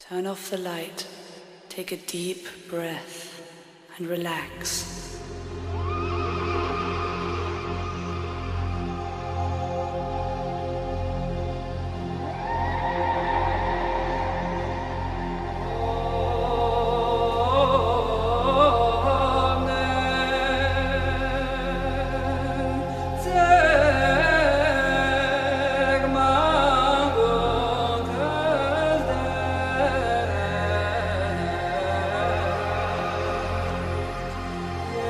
Turn off the light, take a deep breath, and relax. Yeah.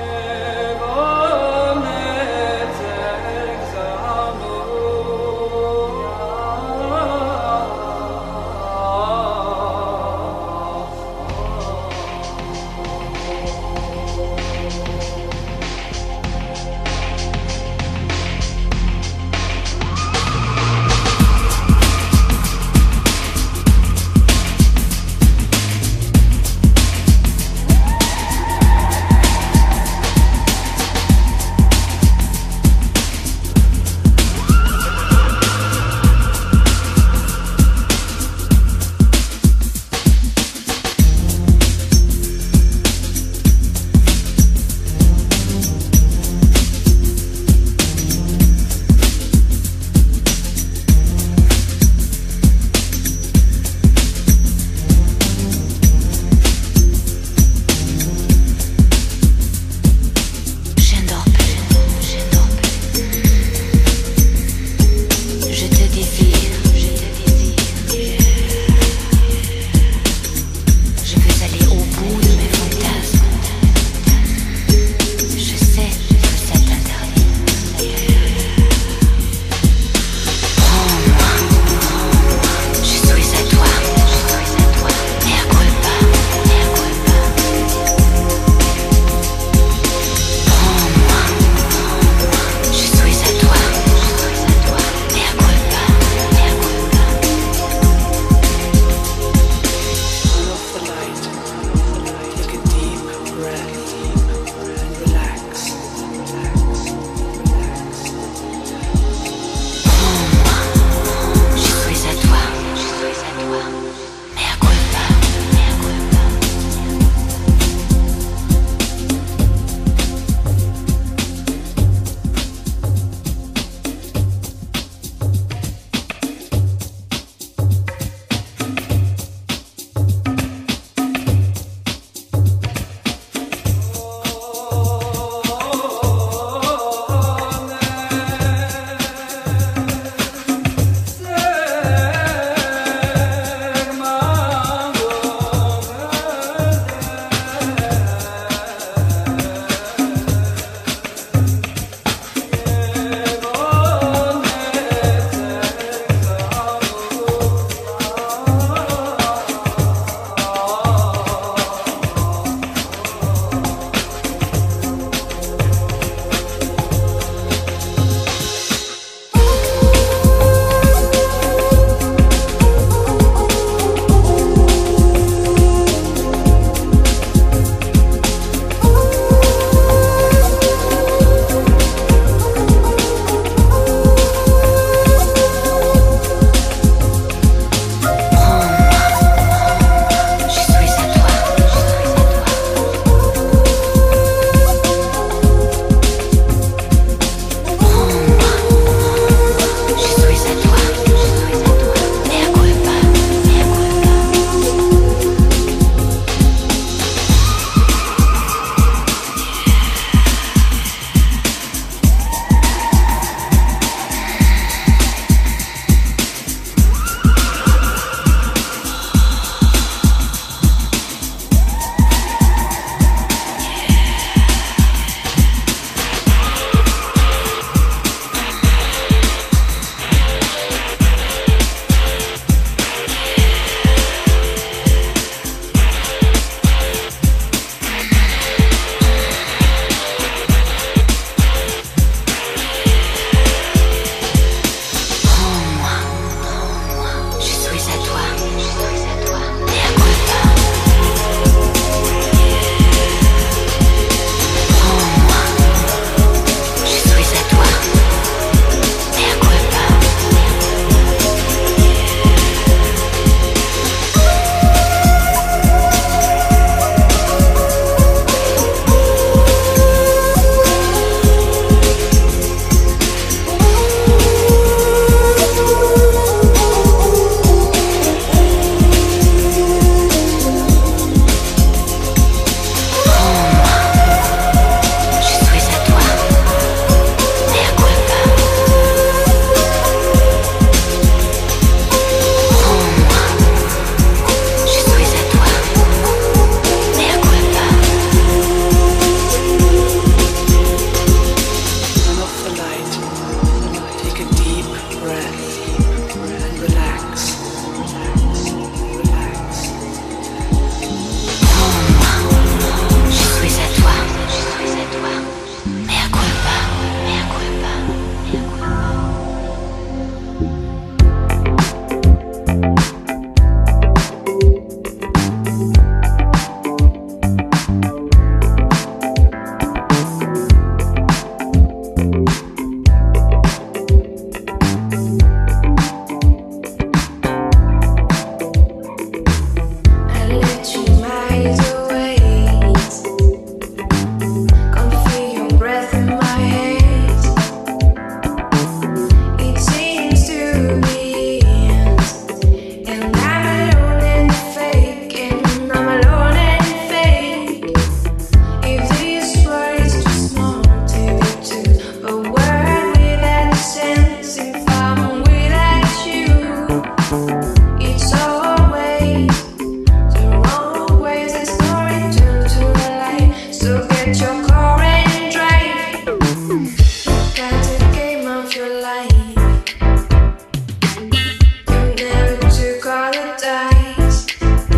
skies.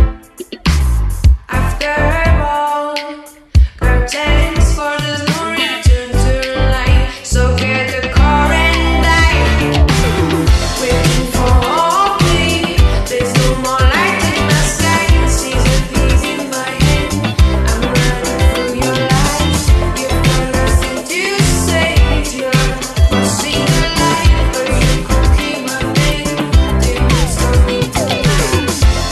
After all, curtains for there's no return to light. So get the car and die. Waiting for all me. There's no more light in the sky. Season peace in my hand. I'm running through your life. You've got nothing to say. You're crossing the line, but you could keep my name. It's coming tonight.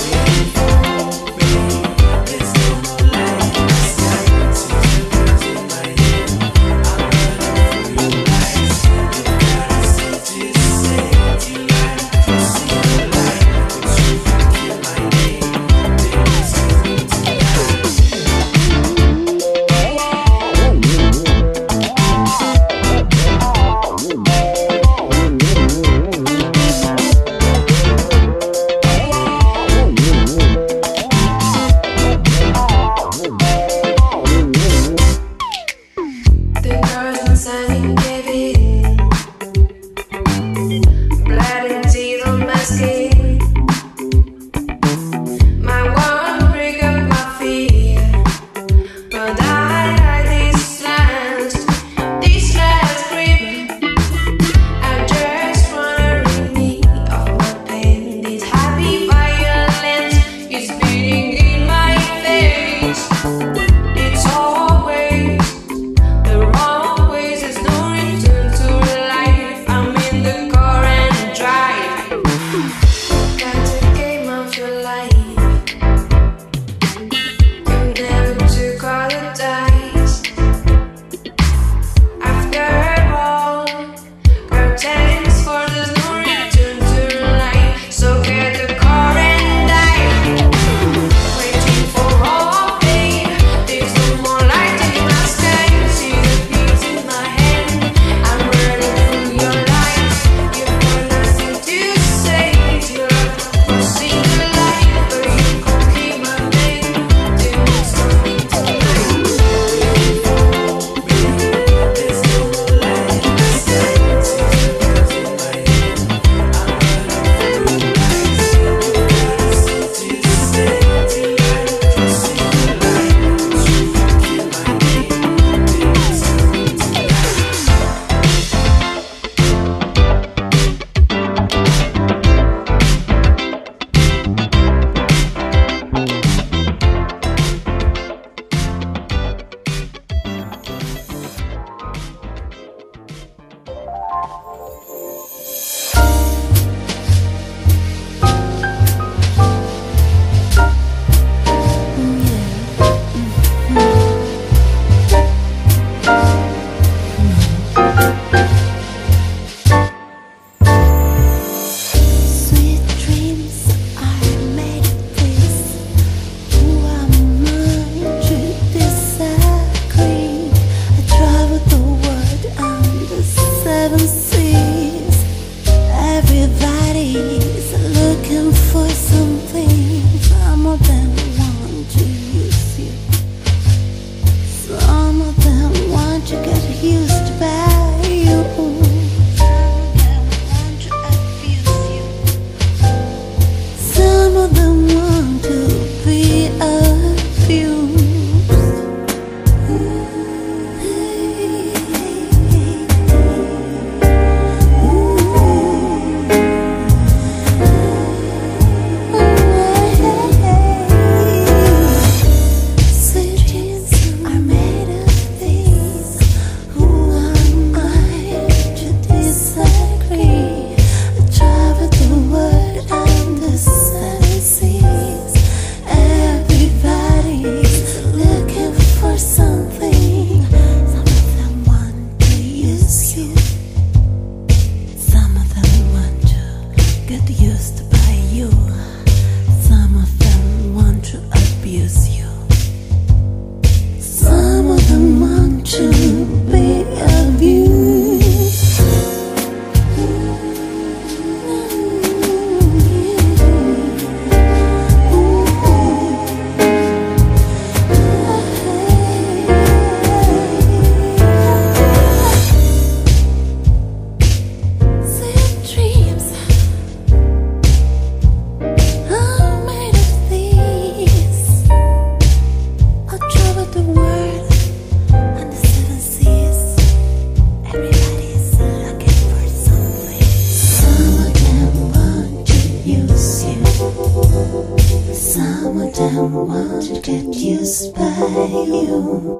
some of them want to get used by you.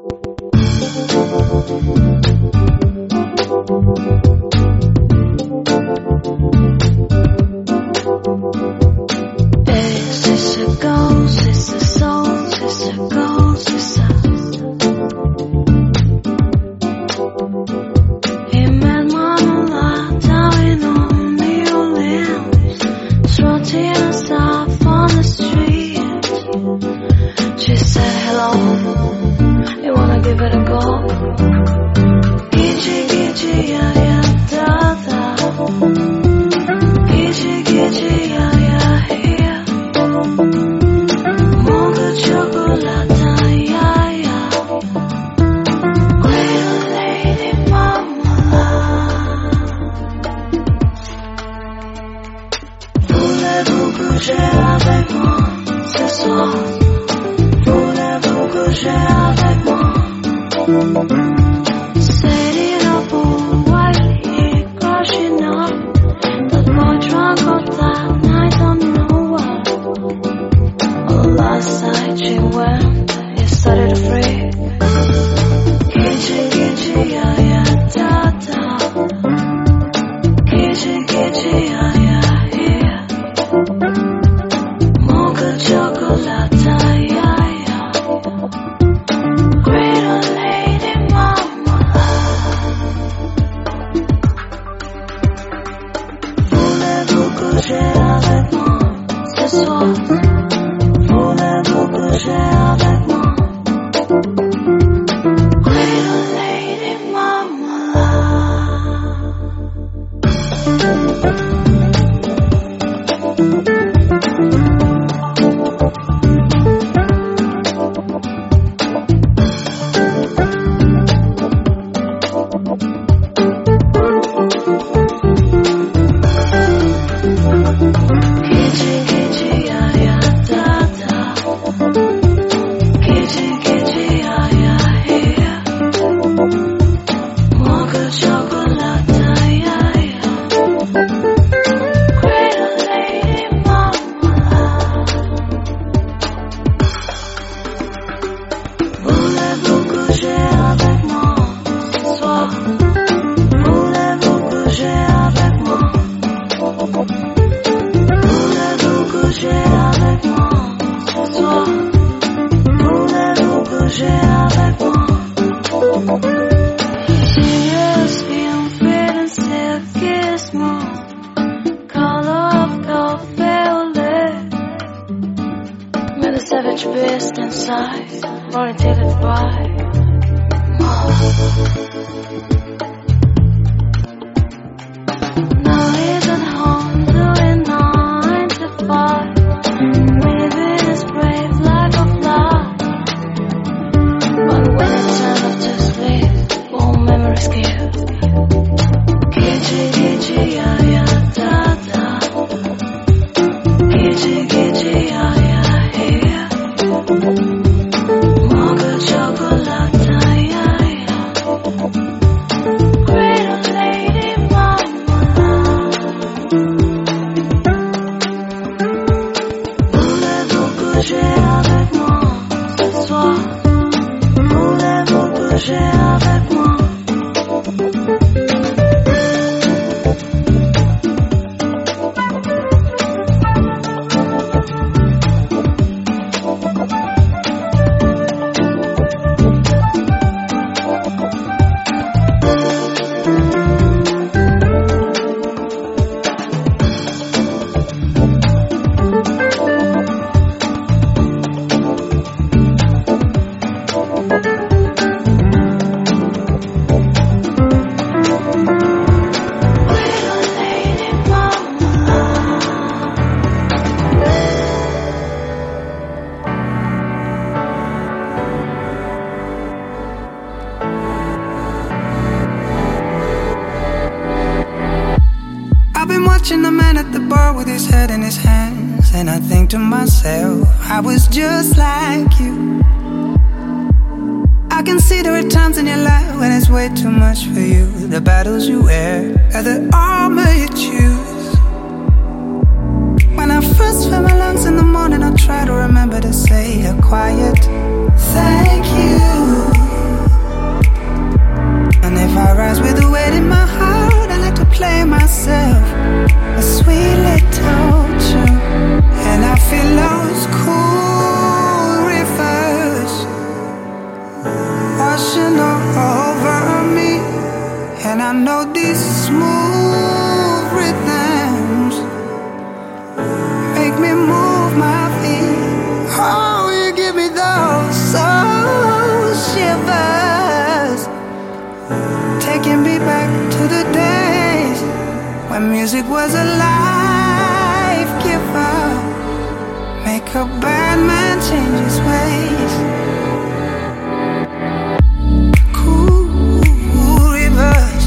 Watching the man at the bar with his head in his hands, and I think to myself, I was just like you. I can see there are times in your life when it's way too much for you. The battles you wear are the armor you choose. When I first feel my lungs in the morning, I try to remember quiet. Thank you. And if I rise with the weight in my heart, I like to play myself a sweet little tune. And I feel those cool rivers washing over me. And I know these smooth rhythms make me move my feet. Oh, you give me those soul shivers, taking me back to the days when music was a life giver. Make a bad man change his ways. Cool rivers,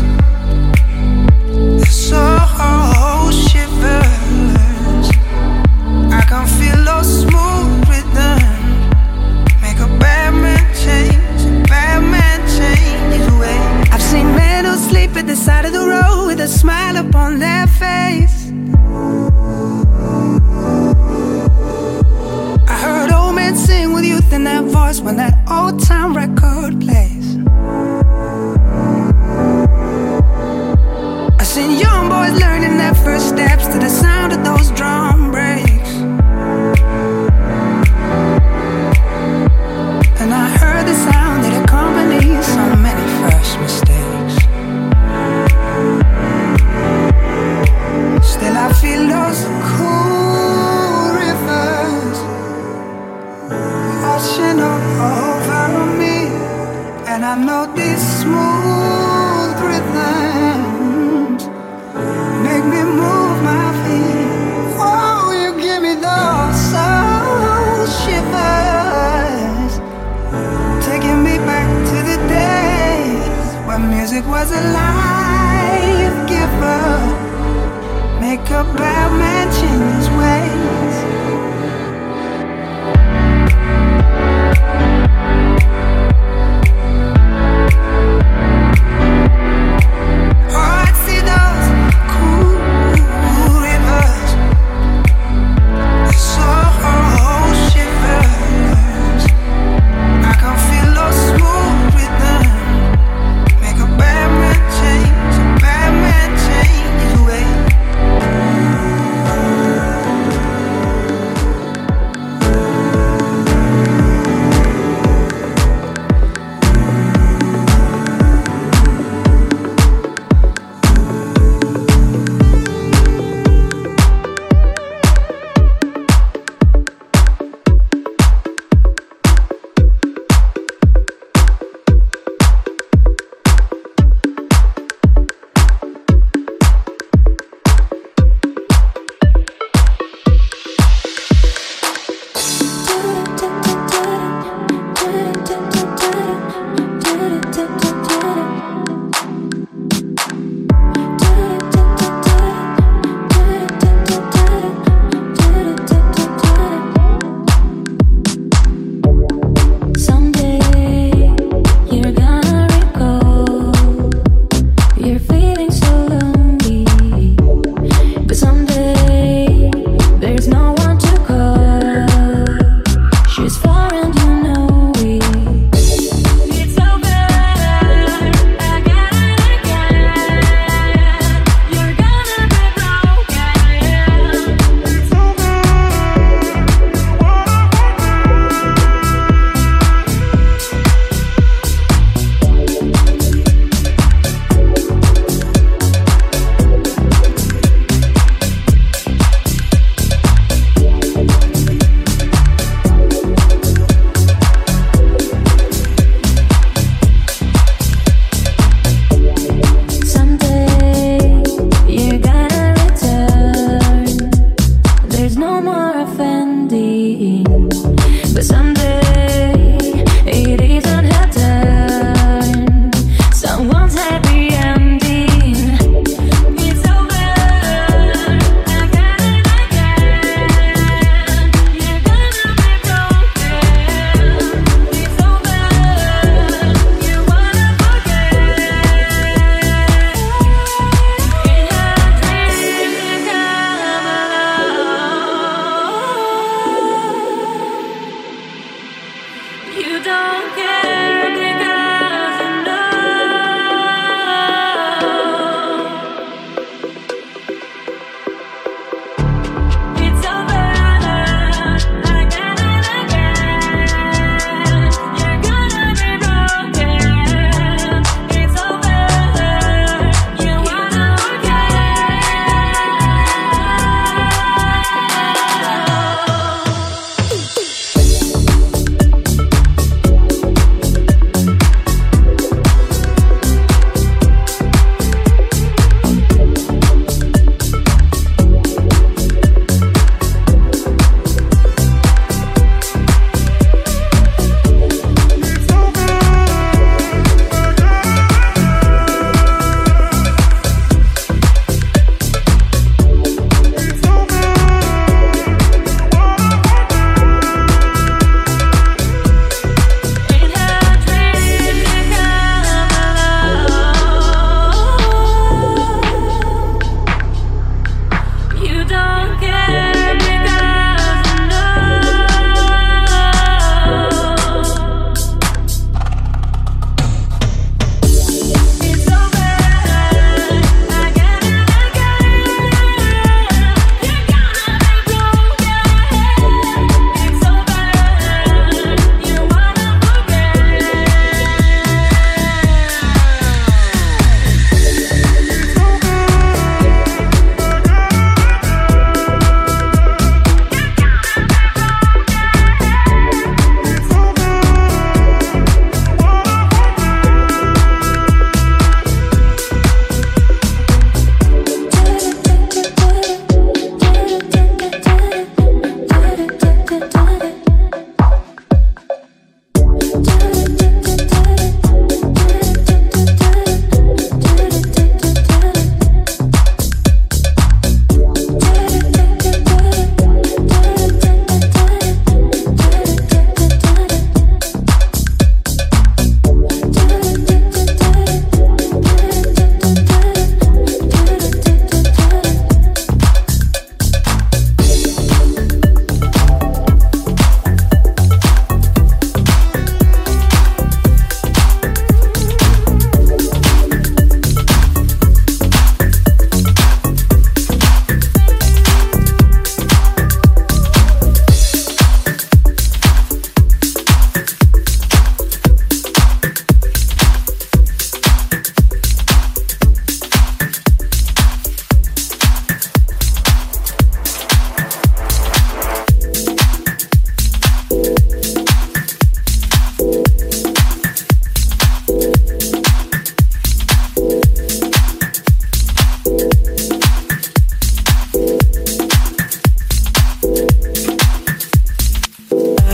soul shivers. I can feel those smooth rhythms. Make a bad man change his way. I've seen men who sleep at the side of the road with a smile upon their face. I heard old men sing with youth in their voice when that old time record plays. I've seen young boys learning their first steps to the sound of those drum breaks. And I heard the sound that accompanies so many first mistakes. Still I feel those cool rivers washing over me. And I know these smooth rhythms make me move my feet. Oh, you give me those soul shivers, taking me back to the days when music was a life giver. Make a bad man change his ways. Oh, I see those cool rivers, soul shivers. I can feel those smooth rhythms. Make a bad man change his way.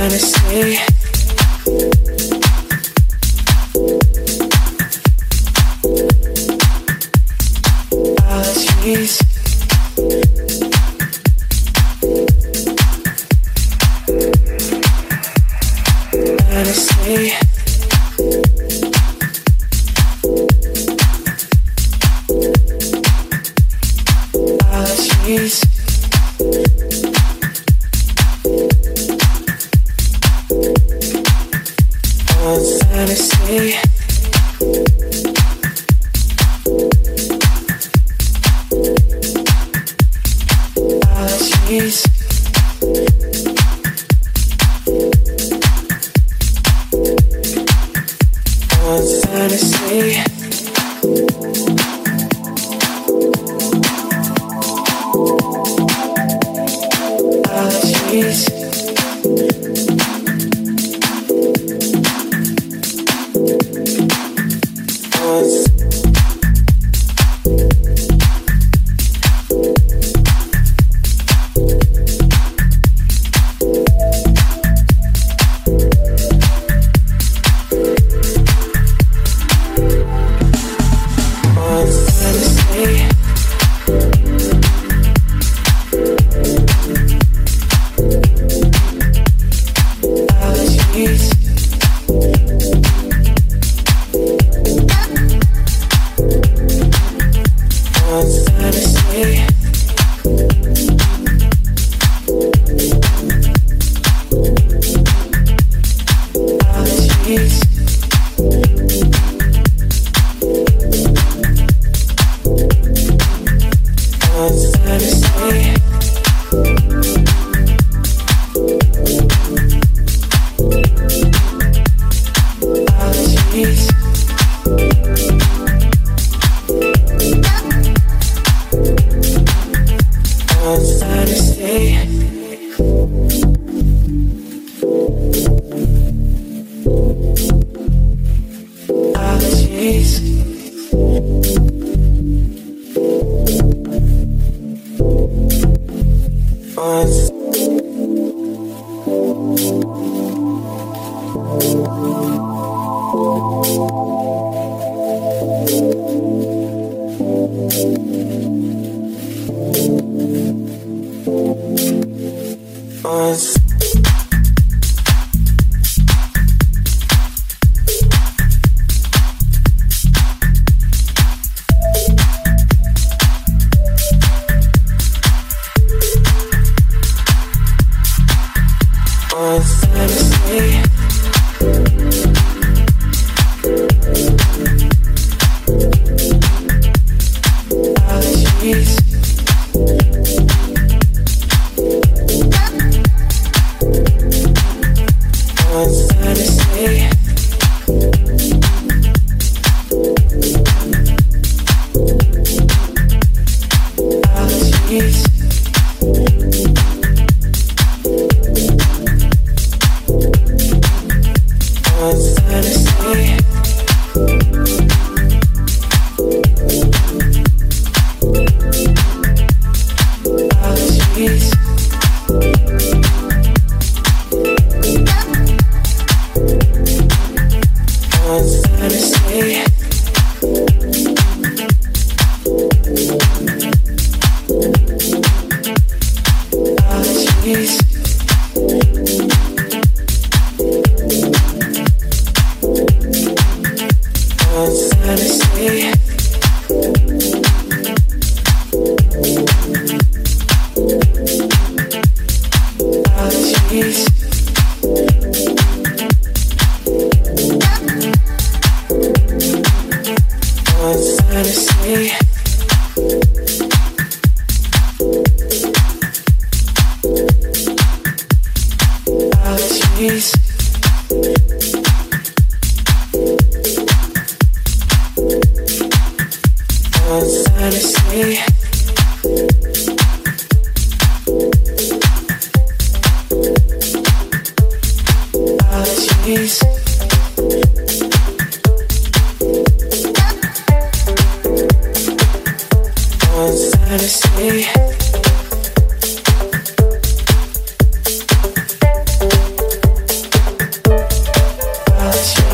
fantasy. Apologies. Fantasy. Apologies. Fantasy. Apologies. Fantasy. Apologies.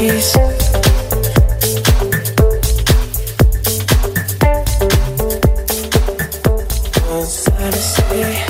cheese. What's there to say?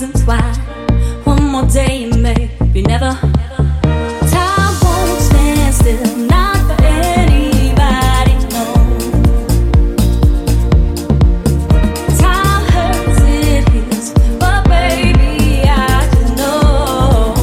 reasons why. One more day and maybe never. Time won't stand still, not for anybody, no. Time hurts, it heals, but baby, I just know.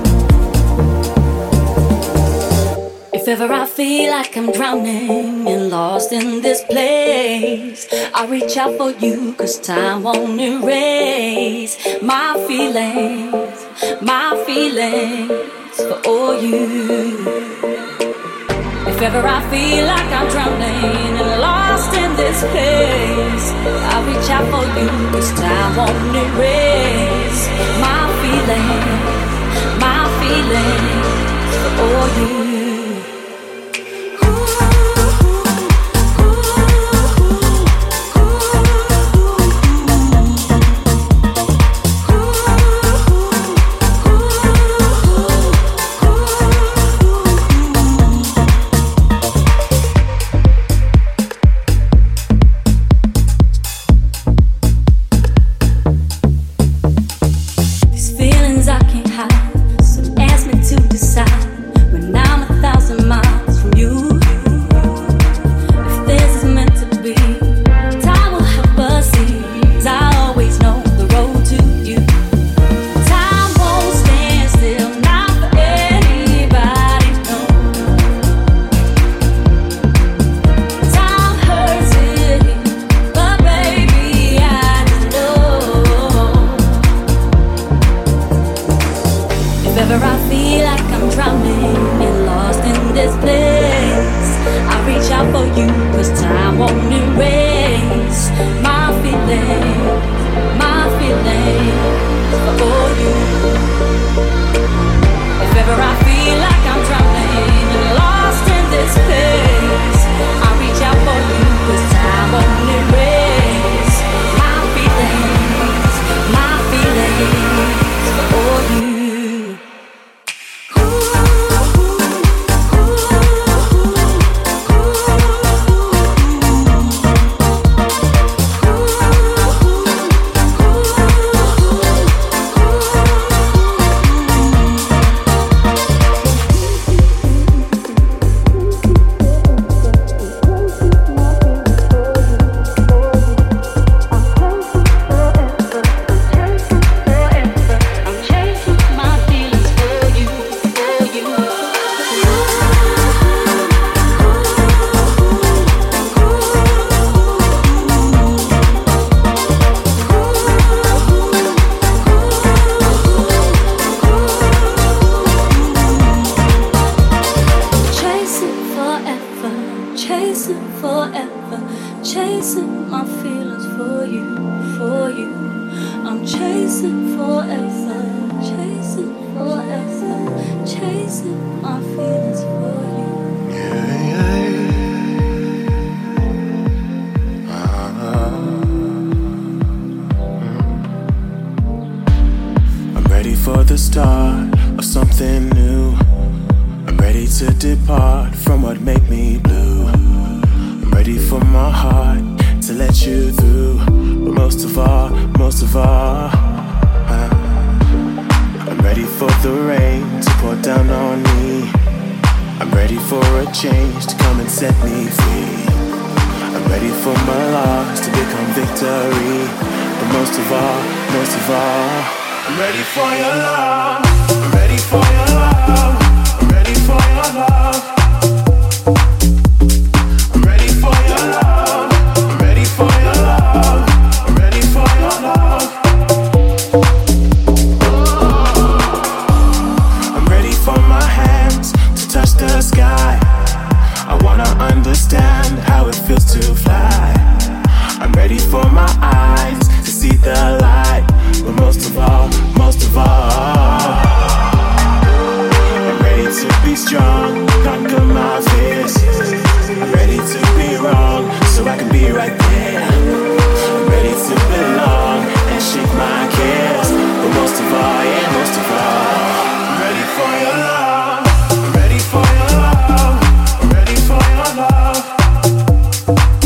If ever I feel like I'm drowning and lost in this place, I reach out for you, 'cause time won't erase my feelings for all you. If ever I feel like I'm drowning and lost in this place, I reach out for you, 'cause time won't erase my feelings for all you.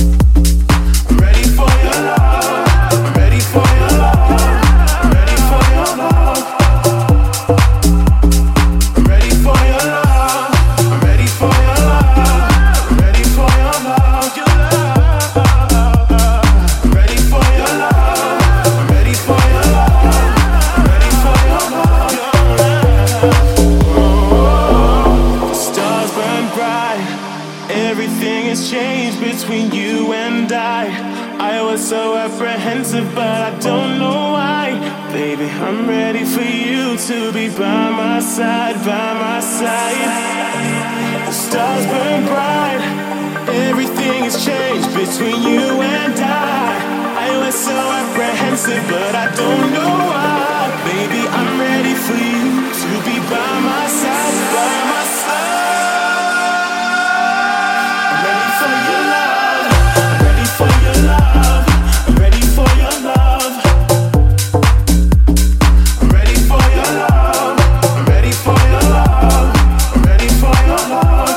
Ready for I'm ready for you to be by my side, by my side. The stars burn bright, everything has changed between you and I was so apprehensive, but I don't know why. Baby, I'm ready for you to be by my side, by my side. I'm ready for your love, I'm ready for your love, I'm ready for your love. I'm ready for your love, I'm ready for your love, I'm ready for your love.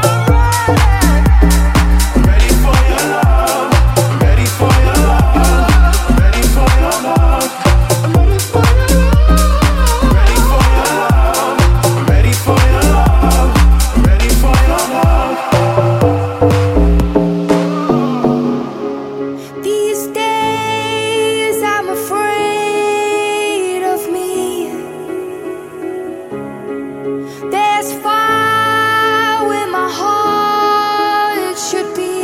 I'm ready for your love, I'm ready for your love, I'm ready for your love. I'm ready for your love, I'm ready for your love, I'm ready for your love, I'm ready for your love. These days I'm afraid of me. There's fire where my heart should be.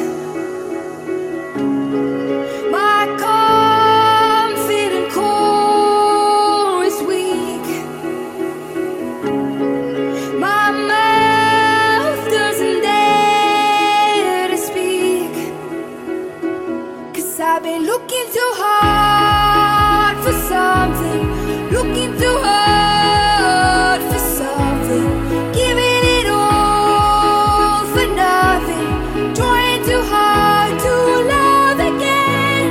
My confident core is weak. My mouth doesn't dare to speak. 'Cause I've been looking too hard for something, looking too hard for something, giving it all for nothing, trying too hard to love again.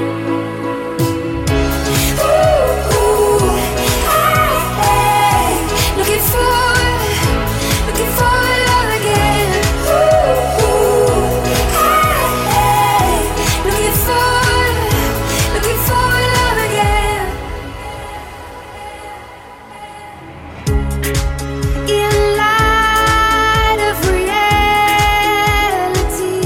Ooh, hey, looking for love again. Ooh, hey, looking for love again. In light of reality,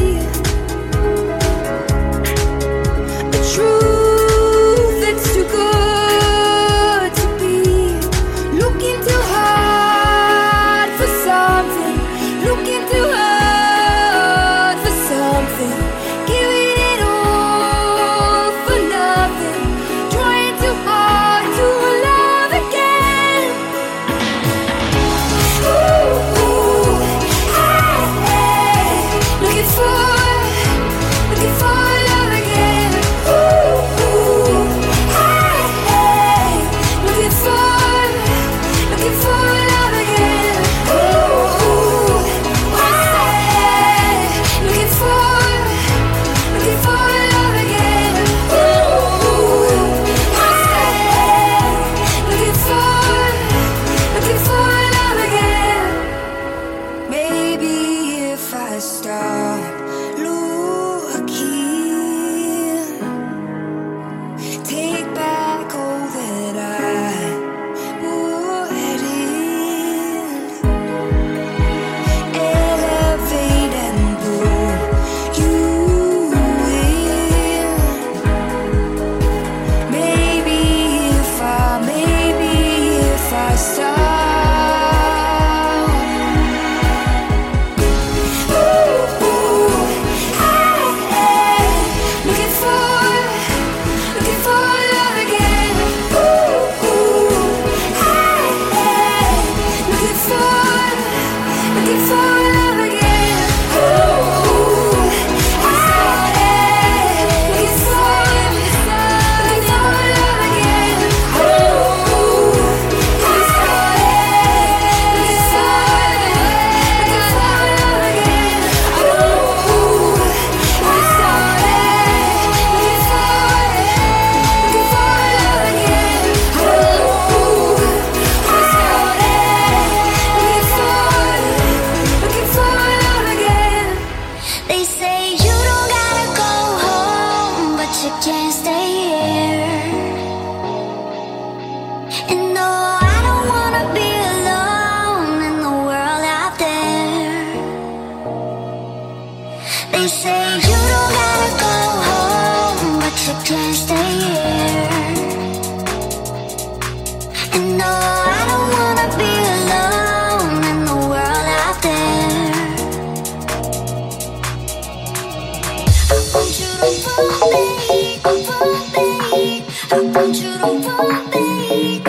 a truth that's too good to be. Looking too hard for something, looking too hard for something, giving it all for nothing, trying too hard to love again. Ooh, hey, looking for love again. Ooh, hey, looking for love again. Ooh, hey, looking for love again. Ooh, hey, looking for love again. Maybe if I stop looking, take back all that I put in, elevate and pull you in. Maybe if I stop. Ooh, hey, looking for love again. Ooh, hey, looking for love again. Ooh, hey, looking for love again. Ooh, they say you don't gotta go home, but you can't stay here. And no, I don't wanna be alone in the world out there. They say you don't gotta go home, but you can't stay here. And no, I don't wanna be alone in the world out there. I want you to want me, I want you to want me.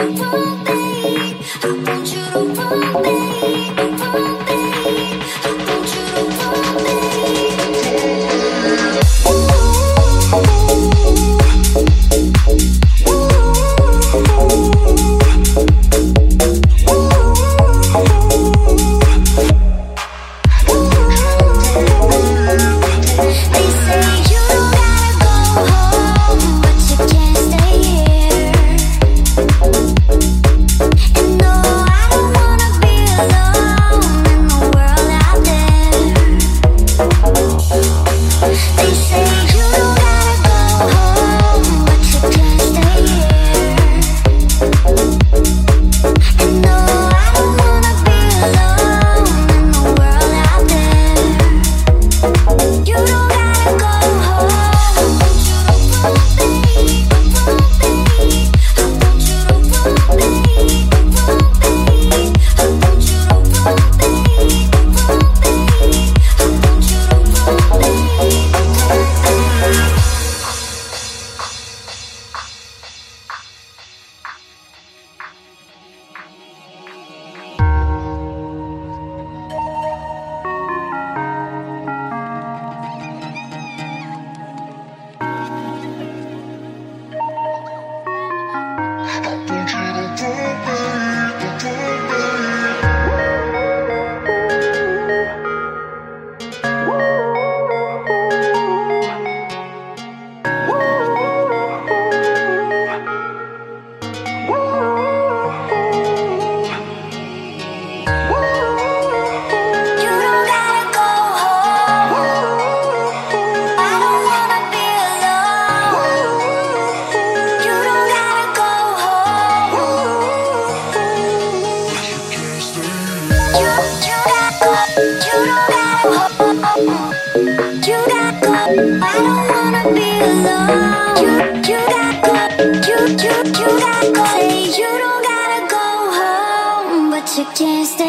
You can't stay.